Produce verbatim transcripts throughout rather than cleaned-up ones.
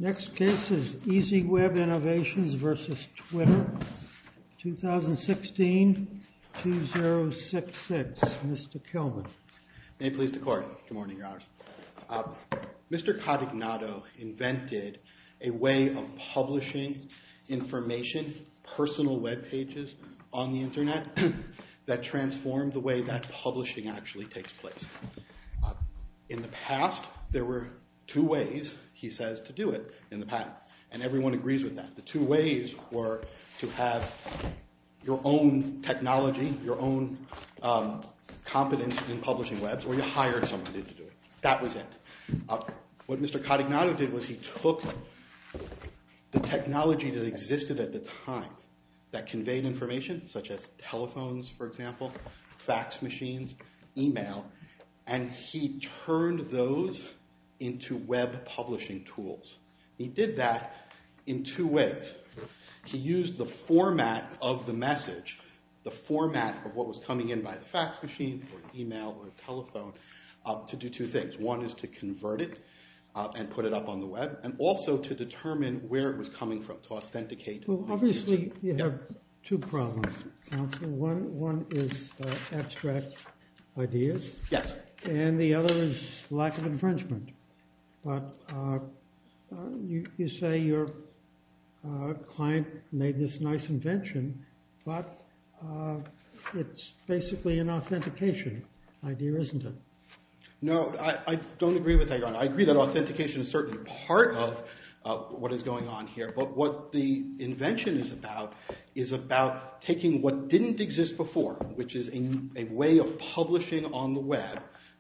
Next case is EasyWeb Innovations versus Twitter, twenty sixteen, two zero six six. Mister Kelvin. May it please the Court. Good morning, Your Honors. Uh, Mister Cotignato invented a way of publishing information, personal web pages on the Internet that transformed the way that publishing actually takes place. Uh, in the past, there were two ways, he says, to do it in the patent, and everyone agrees with that. The two ways were to have your own technology, your own um, competence in publishing webs, or you hired somebody to do it. That was it. Uh, what Mister Cotignato did was he took the technology that existed at the time that conveyed information, such as telephones, for example, fax machines, email, and he turned those into web publishing tools. He did that in two ways. He used the format of the message, the format of what was coming in by the fax machine or the email or the telephone, uh, to do two things. One is to convert it uh, and put it up on the web, and also to determine where it was coming from, to authenticate. Well, obviously, you have two problems, counsel. One, one is uh, abstract ideas. Yes. And the other is lack of infringement. But uh, uh, you, you say your uh, client made this nice invention, but uh, it's basically an authentication idea, isn't it? No, I, I don't agree with that, Your Honor. I agree that authentication is certainly part of uh, what is going on here. But what the invention is about is about taking what didn't exist before, which is a, a way of publishing on the web,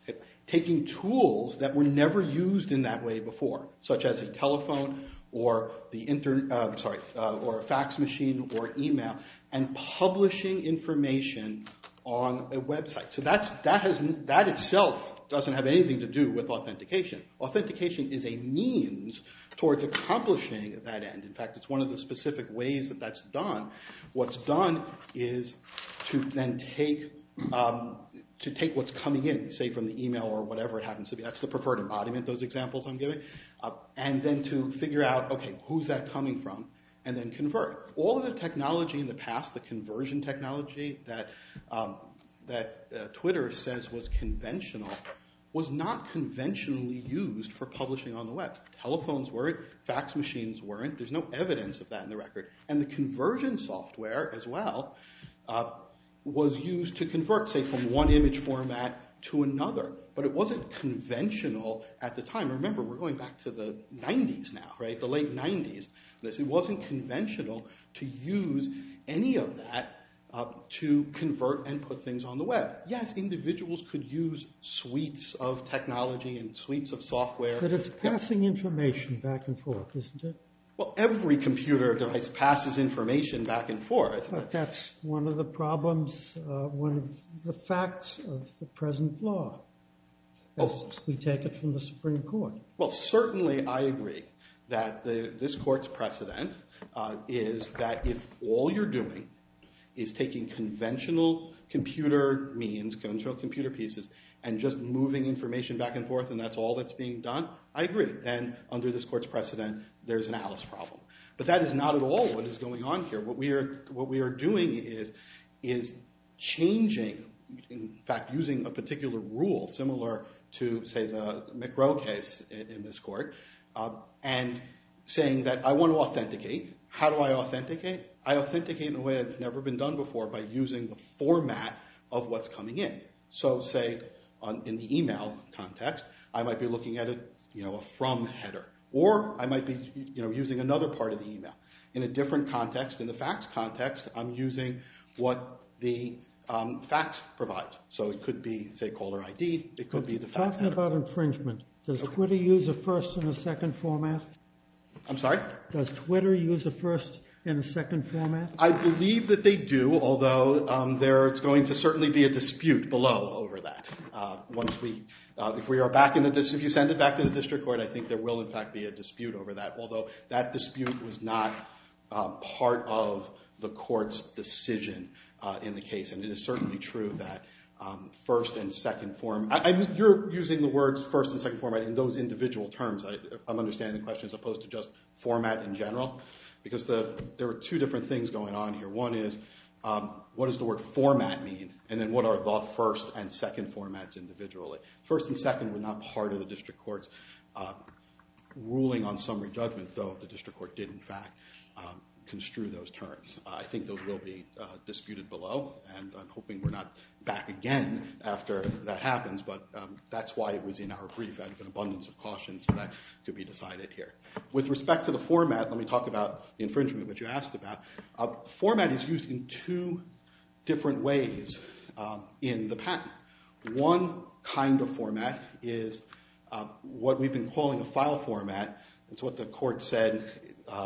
taking tools that were never used in that way before, such as a telephone or the inter, uh, sorry, uh, or a fax machine or email, and publishing information on a website. So that's that has that itself doesn't have anything to do with authentication. Authentication is a means towards accomplishing that end. In fact, it's one of the specific ways that that's done. What's done is to then take um, to take what's coming in, say from the email or whatever it happens to be. That's the preferred embodiment, those examples I'm giving. Uh, and then to figure out, okay, who's that coming from? And then convert. All of the technology in the past, the conversion technology that um, that uh, Twitter says was conventional, was not conventionally used for publishing on the web. Telephones weren't, fax machines weren't. There's no evidence of that in the record. And the conversion software as well uh, was used to convert, say, from one image format to another. But it wasn't conventional at the time. Remember, we're going back to the nineties now, right? The late nineties. It wasn't conventional to use any of that uh, to convert and put things on the web. Yes, individuals could use suites of technology and suites of software. But it's passing information back and forth, isn't it? Well, every computer device passes information back and forth. But that's one of the problems, uh, one of the facts of the present law, as oh. we take it from the Supreme Court. Well, certainly I agree that the, this court's precedent uh, is that if all you're doing is taking conventional computer means, conventional computer pieces, and just moving information back and forth, and that's all that's being done, I agree. Then under this court's precedent, there's an Alice problem. But that is not at all what is going on here. What we are what we are doing is is changing, in fact, using a particular rule similar to, say, the McRow case in, in this court, uh, and saying that I want to authenticate. How do I authenticate? I authenticate in a way that's never been done before by using the format of what's coming in. So, say, on, in the email context, I might be looking at a, you know, a from header, or I might be, you know, using another part of the email. In a different context, in the fax context, I'm using what the um, fax provides. So it could be, say, caller I D. It could be the fax header. Talking about infringement, does okay. Twitter use a first and a second format? I'm sorry? Does Twitter use a first and a second format? I believe that they do, although um, there's going to certainly be a dispute below over that. Uh, once we, uh, if we are back in the, dis- if you send it back to the district court, I think there will in fact be a dispute over that. Although that dispute was not um, part of the court's decision uh, in the case, and it is certainly true that um, first and second form. I, I mean, you're using the words first and second format in those individual terms. I, I'm understanding the question as opposed to just format in general, because the, there are two different things going on here. One is, um, what does the word format mean? And then what are the first and second formats individually? First and second were not part of the district court's uh, ruling on summary judgment, though the district court did, in fact, um, construe those terms. Uh, I think those will be uh, disputed below, and I'm hoping we're not back again after that happens, but um, that's why it was in our brief out of an abundance of caution, so that could be decided here. With respect to the format, let me talk about the infringement, which you asked about. Uh, format is used in two different ways um, in the patent. One kind of format is uh, what we've been calling a file format. It's what the court said uh,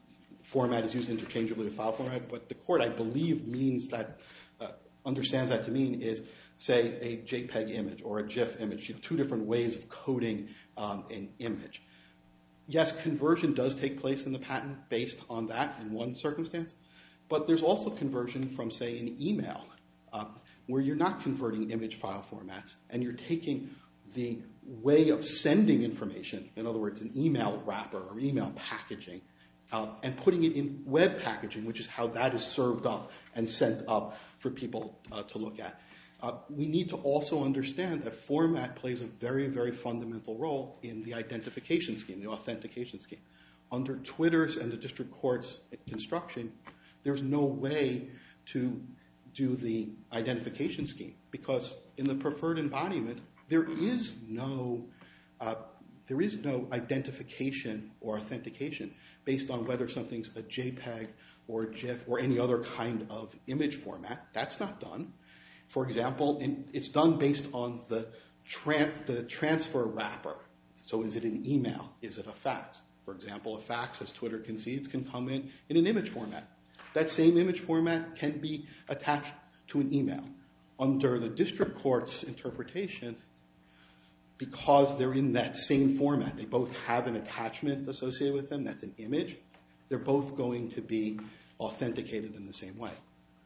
format is used interchangeably with file format. What the court, I believe, means that, uh, understands that to mean is, say, a JPEG image or a GIF image. You have two different ways of coding um, an image. Yes, conversion does take place in the patent based on that in one circumstance, but there's also conversion from, say, an email, uh, where you're not converting image file formats, and you're taking the way of sending information, in other words, an email wrapper or email packaging, Uh, and putting it in web packaging, which is how that is served up and sent up for people uh, to look at. Uh, we need to also understand that format plays a very, very fundamental role in the identification scheme, the authentication scheme. Under Twitter's and the district court's construction, there's no way to do the identification scheme, because in the preferred embodiment, there is no uh, there is no identification or authentication based on whether something's a JPEG or a GIF or any other kind of image format. That's not done. For example, in, it's done based on the, tran the transfer wrapper. So is it an email? Is it a fax? For example, a fax, as Twitter concedes, can come in in an image format. That same image format can be attached to an email. Under the district court's interpretation, because they're in that same format, they both have an attachment associated with them, that's an image, they're both going to be authenticated in the same way.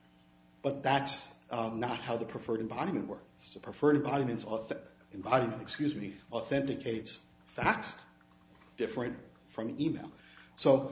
But that's um, not how the preferred embodiment works. The preferred embodiment, embodiment excuse me, authenticates fax, different from email. So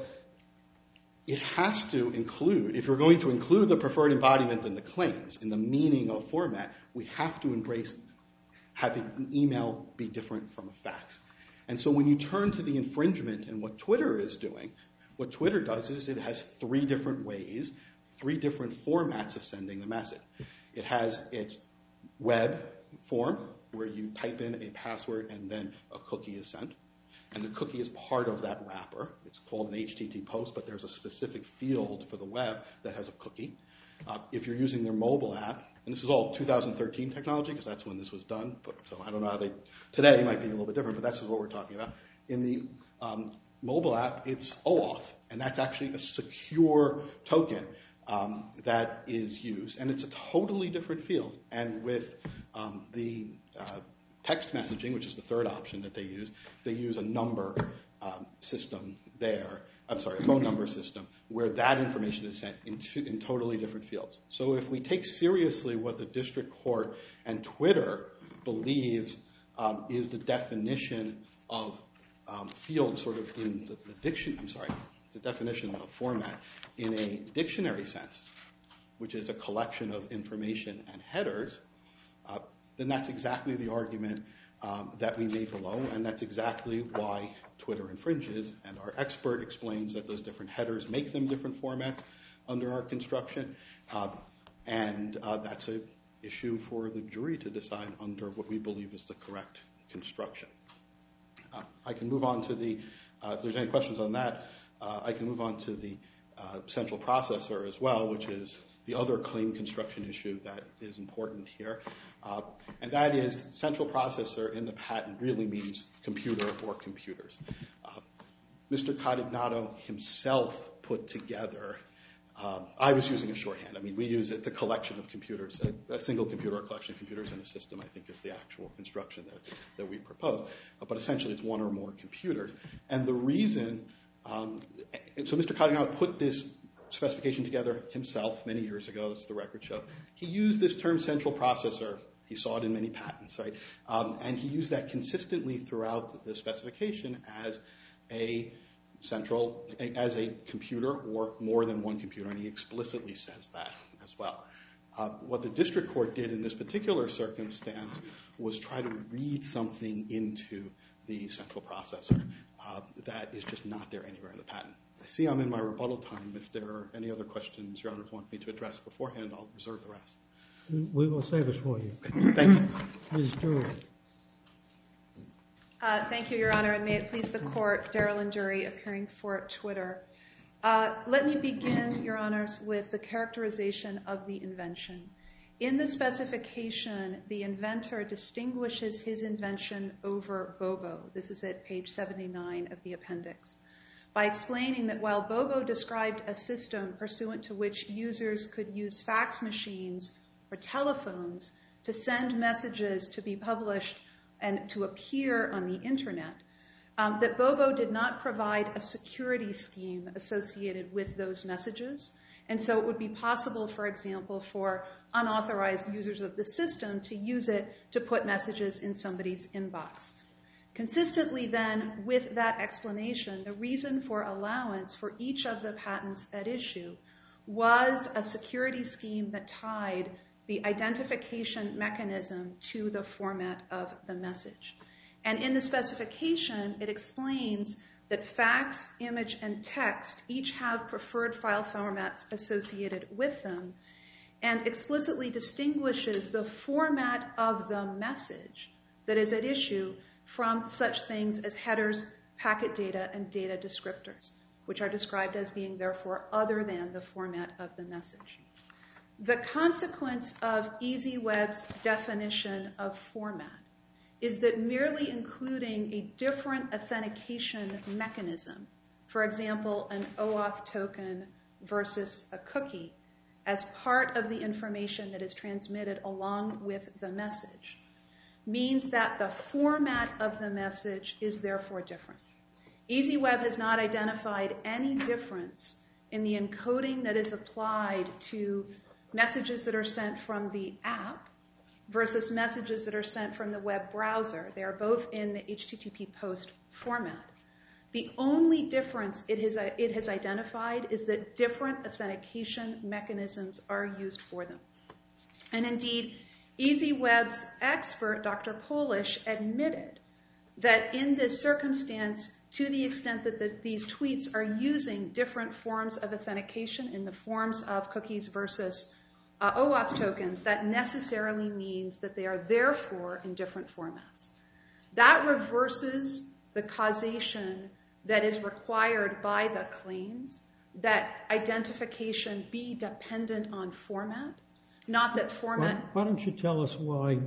it has to include, if you're going to include the preferred embodiment in the claims, in the meaning of format, we have to embrace having an email be different from a fax. And so when you turn to the infringement and what Twitter is doing, what Twitter does is it has three different ways, three different formats of sending the message. It has its web form, where you type in a password and then a cookie is sent. And the cookie is part of that wrapper. It's called an H T T P post, but there's a specific field for the web that has a cookie. Uh, if you're using their mobile app, and this is all two thousand thirteen technology, because that's when this was done, but so I don't know how they, today might be a little bit different, but that's what we're talking about. In the um, mobile app, it's OAuth, and that's actually a secure token um, that is used, and it's a totally different field. And with um, the uh, text messaging, which is the third option that they use, they use a number um, system there, I'm sorry, a phone number system, where that information is sent in, two, in totally different fields. So if we take seriously what the district court and Twitter believes um, is the definition of um, field sort of in the, the diction, I'm sorry, the definition of format in a dictionary sense, which is a collection of information and headers, uh, then that's exactly the argument um, that we made below, and that's exactly why Twitter infringes, and our expert explains that those different headers make them different formats under our construction, uh, and uh, that's an issue for the jury to decide under what we believe is the correct construction. Uh, I can move on to the, uh, if there's any questions on that, uh, I can move on to the uh, central processor as well, which is the other claim construction issue that is important here. Uh, and that is central processor in the patent really means computer or computers. Uh, Mister Codignato himself put together, um, I was using a shorthand. I mean, we use it, it's a collection of computers, a, a single computer or collection of computers in a system, I think is the actual construction that, that we propose. Uh, but essentially it's one or more computers. And the reason, um, so Mister Codignato put this specification together himself many years ago, that's the record show. He used this term central processor. He saw it in many patents, right? Um, and he used that consistently throughout the specification as a central, as a computer or more than one computer, and he explicitly says that as well. Uh, what the district court did in this particular circumstance was try to read something into the central processor uh, that is just not there anywhere in the patent. I see I'm in my rebuttal time. If there are any other questions Your Honor want me to address beforehand, I'll reserve the rest. We will save it for you. Okay. Thank you. Miz Drury. Uh, thank you, Your Honor, and may it please the Court, Darylyn Jury, appearing for Twitter. Uh, let me begin, Your Honors, with the characterization of the invention. In the specification, the inventor distinguishes his invention over Bobo. This is at page seventy-nine of the appendix, by explaining that while Bobo described a system pursuant to which users could use fax machines or telephones to send messages to be published and to appear on the internet, um, that Bobo did not provide a security scheme associated with those messages. And so it would be possible, for example, for unauthorized users of the system to use it to put messages in somebody's inbox. Consistently then with that explanation, the reason for allowance for each of the patents at issue was a security scheme that tied the identification mechanism to the format of the message. And in the specification, it explains that fax, image, and text each have preferred file formats associated with them, and explicitly distinguishes the format of the message that is at issue from such things as headers, packet data, and data descriptors, which are described as being therefore other than the format of the message. The consequence of EasyWeb's definition of format is that merely including a different authentication mechanism, for example, an OAuth token versus a cookie, as part of the information that is transmitted along with the message, means that the format of the message is therefore different. EasyWeb has not identified any difference in the encoding that is applied to messages that are sent from the app versus messages that are sent from the web browser. They are both in the H T T P post format. The only difference it has, it has identified is that different authentication mechanisms are used for them. And indeed, EasyWeb's expert, Doctor Polish, admitted that in this circumstance, to the extent that the, these tweets are using different forms of authentication in the forms of cookies versus uh, OAuth tokens, that necessarily means that they are therefore in different formats. That reverses the causation that is required by the claims that identification be dependent on format, not that format... Why, why don't you tell us why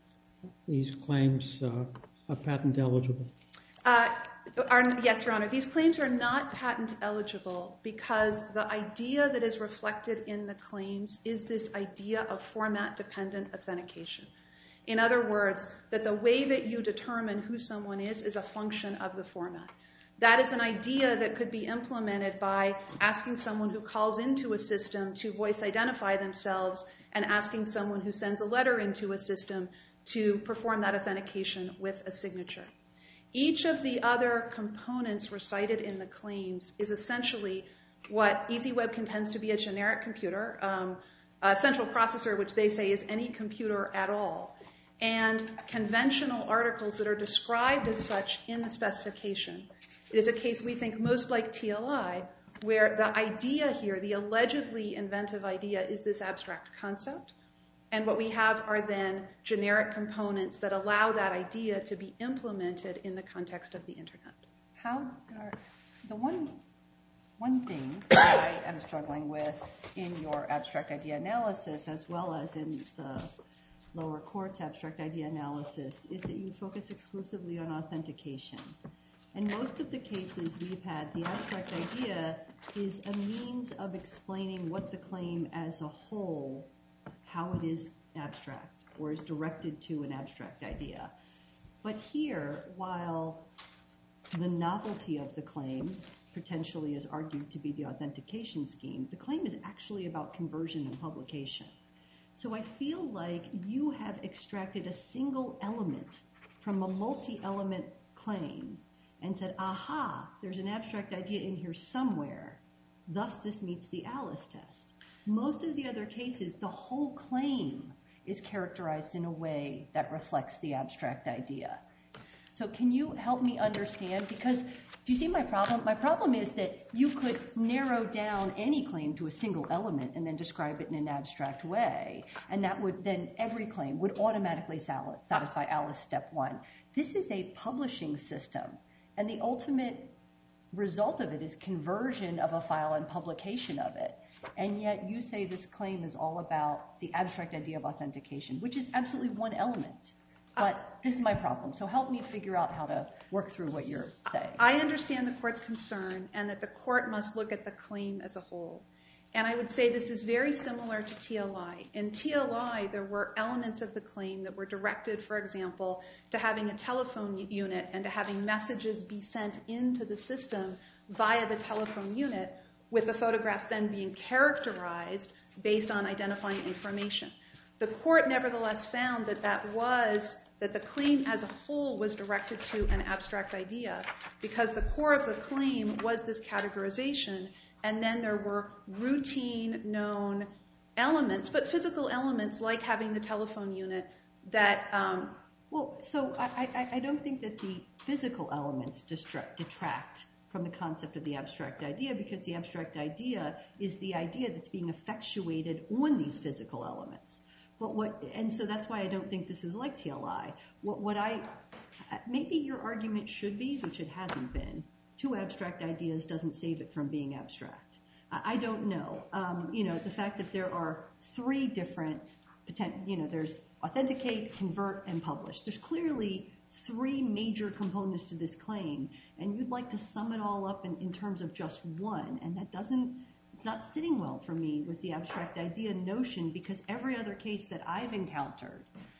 these claims uh, are patent eligible? Uh, Are, yes, Your Honor. These claims are not patent eligible because the idea that is reflected in the claims is this idea of format-dependent authentication. In other words, that the way that you determine who someone is is a function of the format. That is an idea that could be implemented by asking someone who calls into a system to voice identify themselves and asking someone who sends a letter into a system to perform that authentication with a signature. Each of the other components recited in the claims is essentially what EasyWeb contends to be a generic computer, um, a central processor, which they say is any computer at all, and conventional articles that are described as such in the specification. It is a case we think most like T L I, where the idea here, the allegedly inventive idea, is this abstract concept. And what we have are then generic components that allow that idea to be implemented in the context of the internet. How are, the one, one thing that I am struggling with in your abstract idea analysis, as well as in the lower court's abstract idea analysis, is that you focus exclusively on authentication. In most of the cases we've had, the abstract idea is a means of explaining what the claim as a whole, how it is abstract or is directed to an abstract idea. But here, while the novelty of the claim potentially is argued to be the authentication scheme, the claim is actually about conversion and publication. So I feel like you have extracted a single element from a multi-element claim and said, aha, there's an abstract idea in here somewhere, thus this meets the Alice test. Most of the other cases, the whole claim is characterized in a way that reflects the abstract idea. So can you help me understand? Because do you see my problem? My problem is that you could narrow down any claim to a single element and then describe it in an abstract way, and that would then every claim would automatically satisfy Alice step one. This is a publishing system, and the ultimate result of it is conversion of a file and publication of it. And yet you say this claim is all about the abstract idea of authentication, which is absolutely one element. But this is my problem. So help me figure out how to work through what you're saying. I understand the court's concern and that the court must look at the claim as a whole. And I would say this is very similar to T L I. In T L I, there were elements of the claim that were directed, for example, to having a telephone unit and to having messages be sent into the system via the telephone unit, with the photographs then being characterized based on identifying information. The court nevertheless found that that was, that the claim as a whole was directed to an abstract idea because the core of the claim was this categorization, and then there were routine known elements, but physical elements like having the telephone unit that... Um, well, so I, I, I don't think that the physical elements distract, detract from the concept of the abstract idea, because the abstract idea is the idea that's being effectuated on these physical elements. But what, and so that's why I don't think this is like T L I. What, what I, maybe your argument should be, which it hasn't been, two abstract ideas doesn't save it from being abstract. I, I don't know. Um, you know, the fact that there are three different, you know, there's authenticate, convert, and publish. There's clearly three major components to this claim, and you'd like to sum it all up in, in terms of just one, and that doesn't, it's not sitting well for me with the abstract idea notion, because every other case that I've encountered,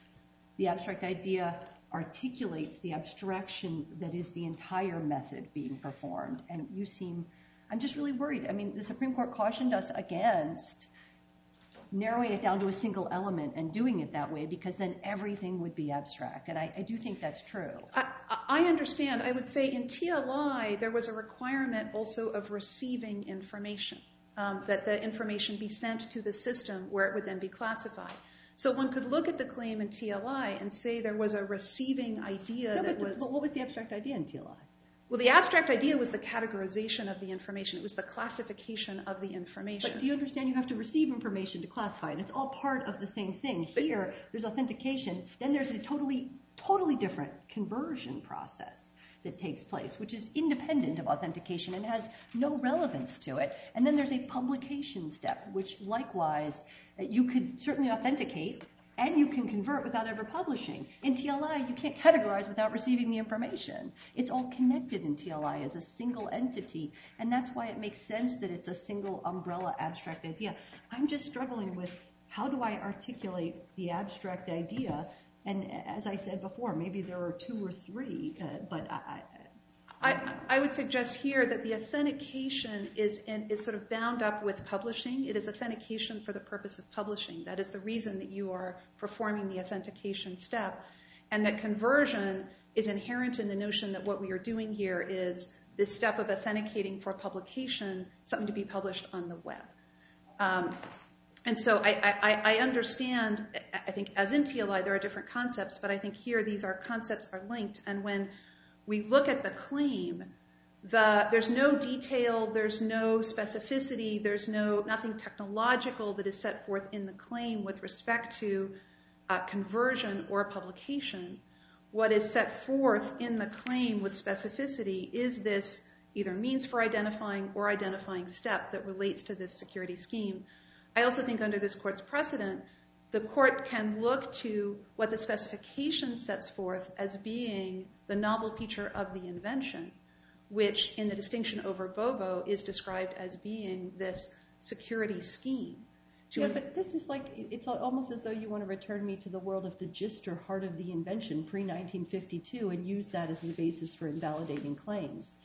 the abstract idea articulates the abstraction that is the entire method being performed, and you seem, I'm just really worried. I mean, the Supreme Court cautioned us against narrowing it down to a single element and doing it that way, because then everything would be abstract, and I, I do think that's true. I, I understand. I would say in T L I, there was a requirement also of receiving information, um, that the information be sent to the system where it would then be classified. So one could look at the claim in T L I and say there was a receiving idea no, that but, was... But what was the abstract idea in T L I? Well, the abstract idea was the categorization of the information. It was the classification of the information. But do you understand you have to receive information to classify it? It's all part of the same thing. Here, there's authentication. Then there's a totally, totally different conversion process that takes place, which is independent of authentication and has no relevance to it. And then there's a publication step, which likewise, you could certainly authenticate and you can convert without ever publishing. In T L I, you can't categorize without receiving the information. It's all connected in T L I as a single entity, and that's why it makes sense that it's a single umbrella abstract idea. I'm just struggling with how do I articulate the abstract idea, and as I said before, maybe there are two or three, uh, but I... I I, I would suggest here that the authentication is, in, is sort of bound up with publishing. It is authentication for the purpose of publishing. That is the reason that you are performing the authentication step. And that conversion is inherent in the notion that what we are doing here is this step of authenticating for publication, something to be published on the web. Um, and so I, I, I understand, I think as in T L I there are different concepts, but I think here these are concepts are linked. And when we look at the claim, the, there's no detail, there's no specificity, there's no nothing technological that is set forth in the claim with respect to uh, conversion or publication. What is set forth in the claim with specificity is this either means for identifying or identifying step that relates to this security scheme. I also think under this court's precedent, the court can look to what the specification sets forth as being the novel feature of the invention, which in the distinction over Bobo is described as being this security scheme. Yeah, but this is like, it's almost as though you want to return me to the world of the gist or heart of the invention pre nineteen fifty-two and use that as the basis for invalidating claims.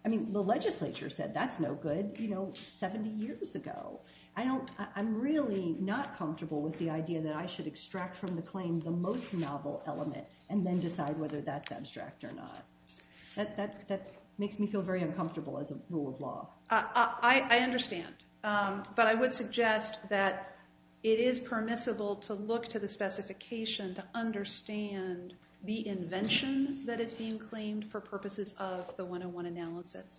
I mean, the legislature said that's no good, you know, seventy years ago. I don't, I'm really not comfortable with the idea that I should extract from the claim the most novel element and then decide whether that's abstract or not. That that that makes me feel very uncomfortable as a rule of law. Uh, I, I understand, um, but I would suggest that it is permissible to look to the specification to understand the invention that is being claimed for purposes of the one oh one analysis.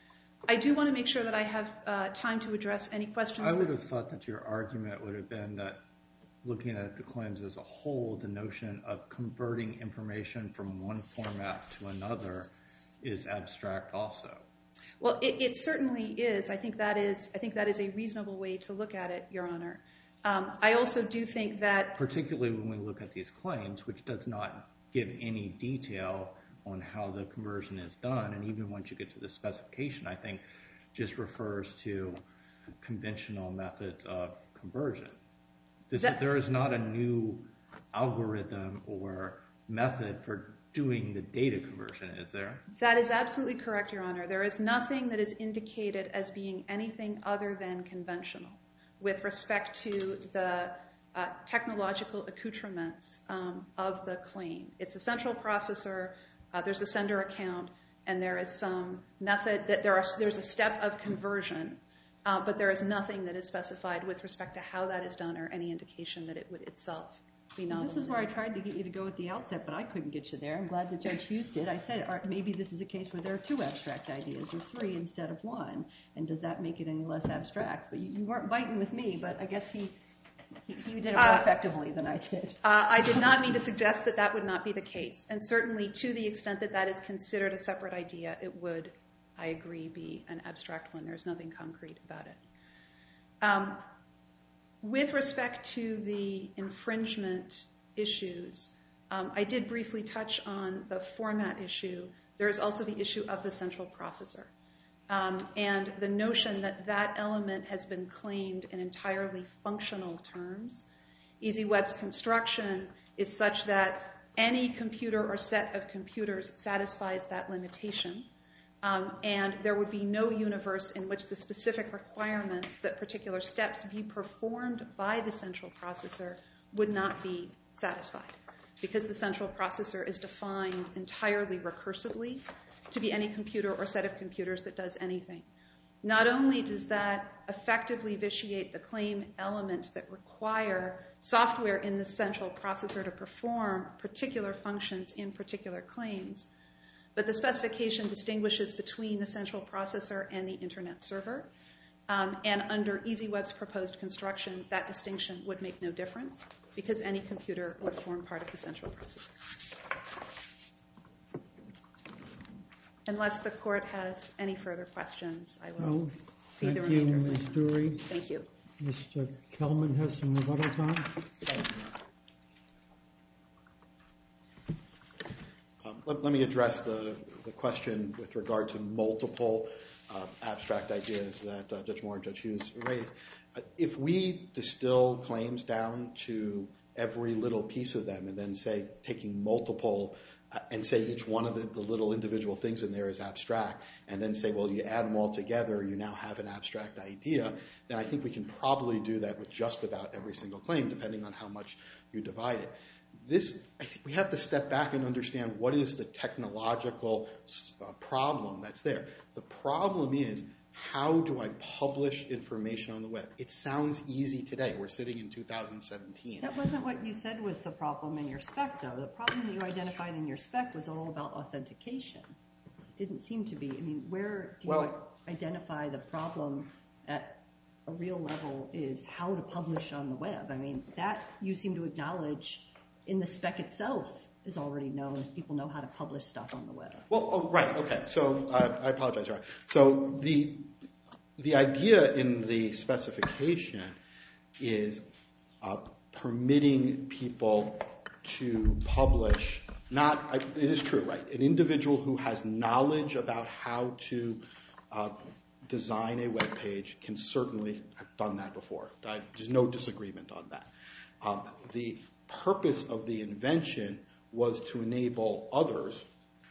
I do want to make sure that I have uh, time to address any questions. I would have thought that your argument would have been that looking at the claims as a whole, the notion of converting information from one format to another is abstract also. Well, it, it certainly is. I think that is. I think that is a reasonable way to look at it, Your Honor. Um, I also do think that, particularly when we look at these claims, which does not give any detail on how the conversion is done, and even once you get to the specification, I think just refers to conventional methods of conversion. This, that, there is not a new algorithm or method for doing the data conversion, is there? That is absolutely correct, Your Honor. There is nothing that is indicated as being anything other than conventional with respect to the uh, technological accoutrements um, of the claim. It's a central processor. Uh, there's a sender account, and there is some method that there are. There's a step of conversion, uh, but there is nothing that is specified with respect to how that is done or any indication that it would itself be novel. This is where I tried to get you to go at the outset, but I couldn't get you there. I'm glad that Judge Hughes did. I said maybe this is a case where there are two abstract ideas or three instead of one, and does that make it any less abstract? But you, you weren't biting with me, but I guess he he, he did it more uh, effectively than I did. Uh, I did not mean to suggest that that would not be the case, and certainly to the extent that that is considered a separate idea, it would, I agree, be an abstract one. There's nothing concrete about it. Um, With respect to the infringement issues, um, I did briefly touch on the format issue. There is also the issue of the central processor. Um, and the notion that that element has been claimed in entirely functional terms. EasyWeb's construction is such that any computer or set of computers satisfies that limitation. Um, and there would be no universe in which the specific requirements that particular steps be performed by the central processor would not be satisfied, because the central processor is defined entirely recursively to be any computer or set of computers that does anything. Not only does that effectively vitiate the claim elements that require software in the central processor to perform particular functions in particular claims, but the specification distinguishes between the central processor and the internet server. Um, and under EasyWeb's proposed construction, that distinction would make no difference because any computer would form part of the central processor. Unless the court has any further questions, I will well, see the thank you, remainder. Miz Dury. Thank you. Mister Kelman has some rebuttal time. Um, let, let me address the, the question with regard to multiple uh, abstract ideas that uh, Judge Moore and Judge Hughes raised. Uh, if we distill claims down to every little piece of them and then say taking multiple uh, and say each one of the, the little individual things in there is abstract, and then say, well, you add them all together, you now have an abstract idea, then I think we can probably do that with just about every single claim, depending on how much you divide it. This, I think we have to step back and understand what is the technological uh, problem that's there. The problem is, how do I publish information on the web? It sounds easy today. We're sitting in two thousand seventeen. That wasn't what you said was the problem in your spec, though. The problem that you identified in your spec was all about authentication. It didn't seem to be. I mean, where do you well, identify the problem at a real level is how to publish on the web? I mean, that you seem to acknowledge in the spec itself is already known. People know how to publish stuff on the web. Well, oh, right, okay. So uh, I apologize, right. So the the idea in the specification is uh, permitting people to publish, not, it is true, right, an individual who has knowledge about how to uh, design a web page can certainly have done that before. I, there's no disagreement on that. Um, the purpose of the invention was to enable others, uh,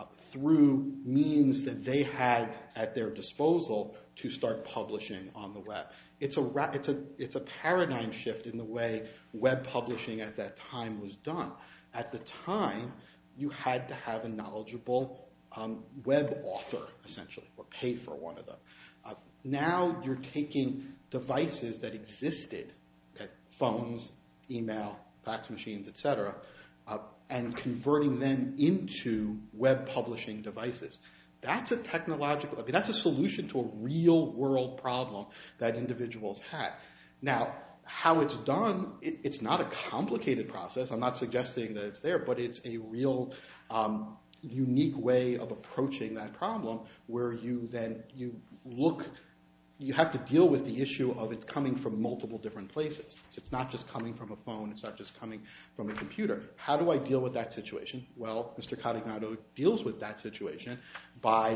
uh, through means that they had at their disposal to start publishing on the web. It's a, ra- it's a, it's a paradigm shift in the way web publishing at that time was done. At the time, you had to have a knowledgeable um, web author, essentially, or pay for one of them. Uh, now you're taking devices that existed, okay, phones, email, fax machines, et cetera, uh, and converting them into web publishing devices. That's a technological, I mean, that's a solution to a real world problem that individuals had. Now, how it's done, it, it's not a complicated process. I'm not suggesting that it's there, but it's a real um, unique way of approaching that problem where you then, you look, you have to deal with the issue of it's coming from multiple different places. So it's not just coming from a phone, it's not just coming from a computer. How do I deal with that situation? Well, Mister Carignano deals with that situation by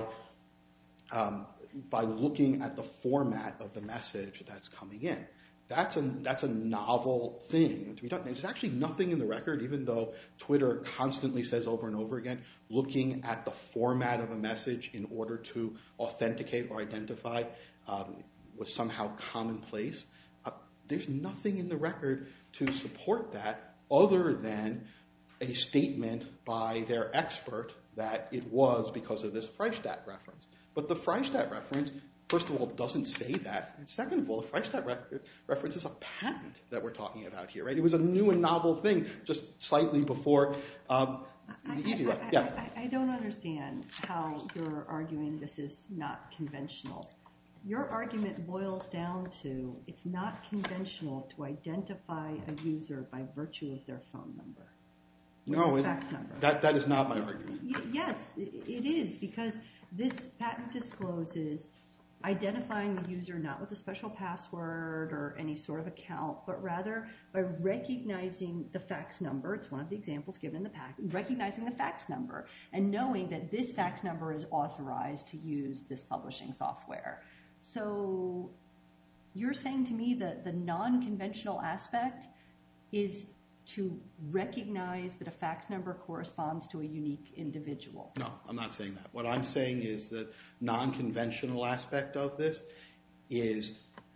um, by looking at the format of the message that's coming in. That's a, that's a novel thing to be done. There's actually nothing in the record, even though Twitter constantly says over and over again, looking at the format of a message in order to authenticate or identify um, was somehow commonplace. Uh, there's nothing in the record to support that other than a statement by their expert that it was because of this Freistadt reference. But the Freistadt reference, first of all, doesn't say that. And second of all, the Freistadt re- reference is a patent that we're talking about here, right? It was a new and novel thing just slightly before um, the I, easy I, reference. Yeah. I, I don't understand how you're arguing this is not conventional. Your argument boils down to it's not conventional to identify a user by virtue of their phone number. No, or it, fax number. That, that is not my argument. Y- yes, it is, because this patent discloses identifying the user not with a special password or any sort of account, but rather by recognizing the fax number. It's one of the examples given in the patent, recognizing the fax number and knowing that this fax number is authorized to use this publishing software. So you're saying to me that the non-conventional aspect is to recognize that a fax number corresponds to a unique individual. No, I'm not saying that. What I'm saying is the non-conventional aspect of this is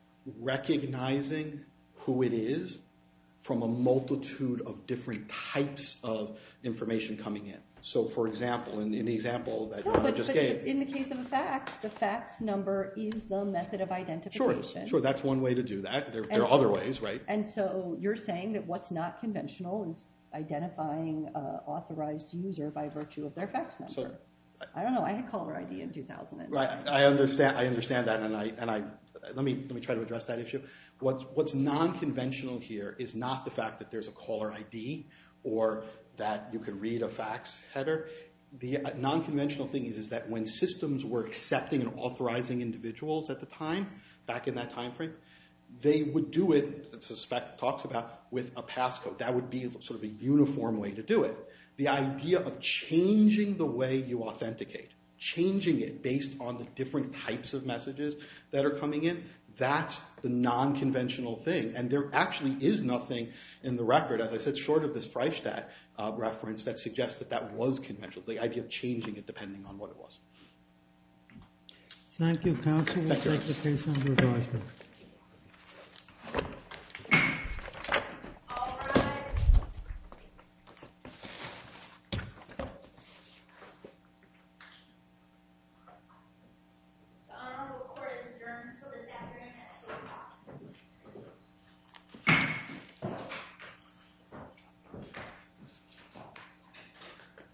recognizing who it is from a multitude of different types of information coming in. So, for example, in, in the example that No, you but, just but gave. in the case of a fax, the fax number is the method of Sure, identification. sure, that's one way to do that. There, And- there are other ways, right? And so you're saying that what's not conventional is identifying an authorized user by virtue of their fax number. So, I don't know. I had caller I D in two thousand. Right, I understand. I understand that, and I and I let me let me try to address that issue. What's what's non-conventional here is not the fact that there's a caller I D or that you could read a fax header. The non-conventional thing is, is that when systems were accepting and authorizing individuals at the time, back in that time frame, they would do it, as the spec talks about, with a passcode. That would be sort of a uniform way to do it. The idea of changing the way you authenticate, changing it based on the different types of messages that are coming in, that's the non-conventional thing. And there actually is nothing in the record, as I said, short of this Freistadt uh, reference that suggests that that was conventional, the idea of changing it depending on what it was. Thank you, counsel. We'll Thank you. take the case under advisement.